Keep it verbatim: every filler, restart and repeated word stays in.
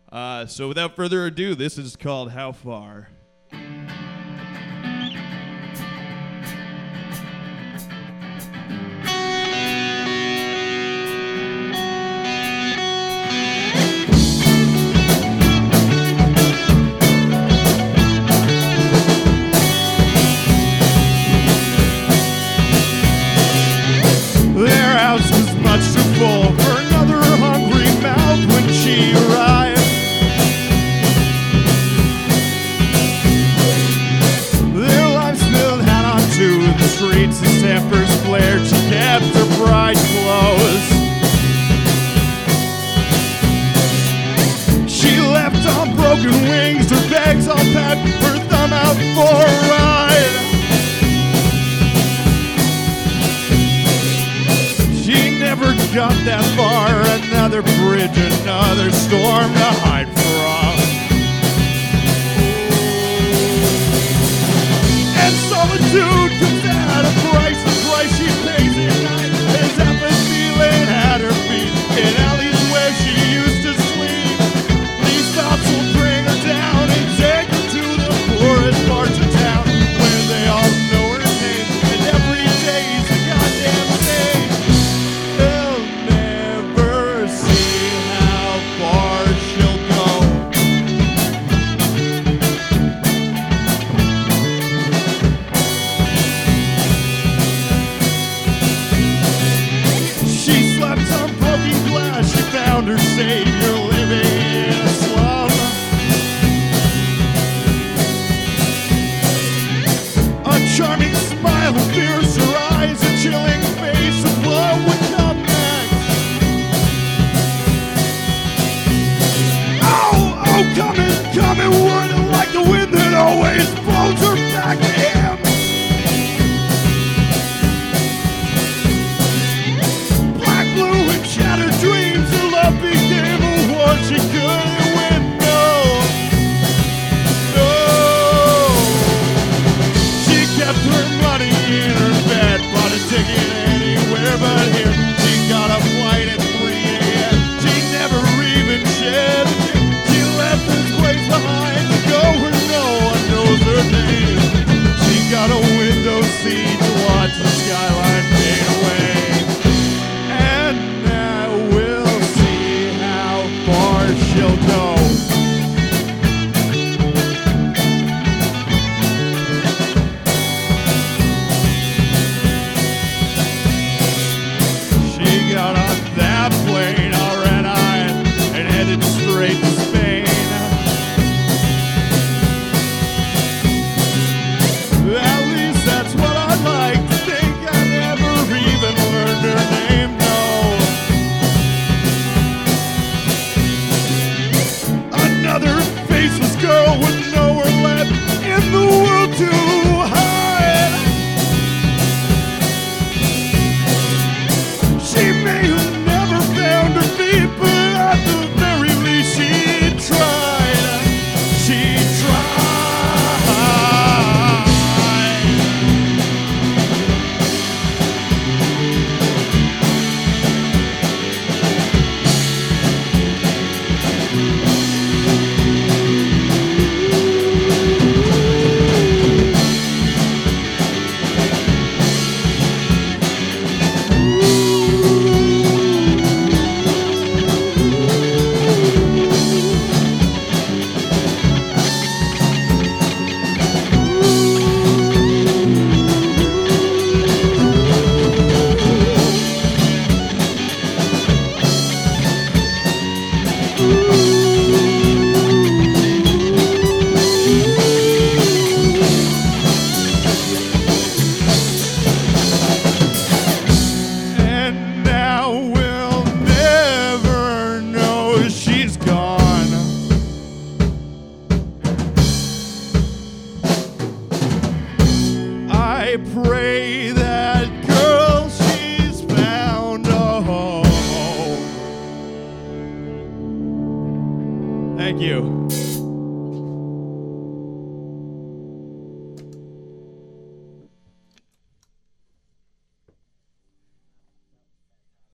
Uh, so without further ado, this is called How Far. Their house was much too full for another hungry mouth when she arrived. Their lives spilled out onto the streets as tempers flared. She kept her pride close. She left on broken wings, her bags all packed, her thumb out for a ride. She never got that far, another bridge, another storm to hide from. And solitude comes at a price, the price she pays at night is apathy laid at her feet in alleys where she used to sleep. These thoughts will bring her down and take her to the poorest parts of town where they all know her name, and every day's a goddamn day. They'll never see how far she'll go. She slept on broken glass, she found her savior living in a slum. A charming smile, a fierce her eyes, a chilling face of what would come next. Oh, oh, coming, coming, whirling like the wind that always blows her back to him. Black, blue, and shattered dreams, her love became a war she couldn't win. No, no. She kept her money in her bed, bought a ticket anywhere but here. She got a flight at three a.m. She never even shed a tear. She left this place behind to go where no one knows her name. She got a window seat to watch the skyline fade away. And now we'll see how far she'll go. She got on that plane, all red-eyed, and headed straight to Spain. At least that's what I'd like to think. I never even learned her name, no. Another faceless girl with nowhere left in the world to hide. She may have never found her feet, but at the very least she tried. She tried. And now we'll never know she's gone. I pray that girl she's found a home. Thank you.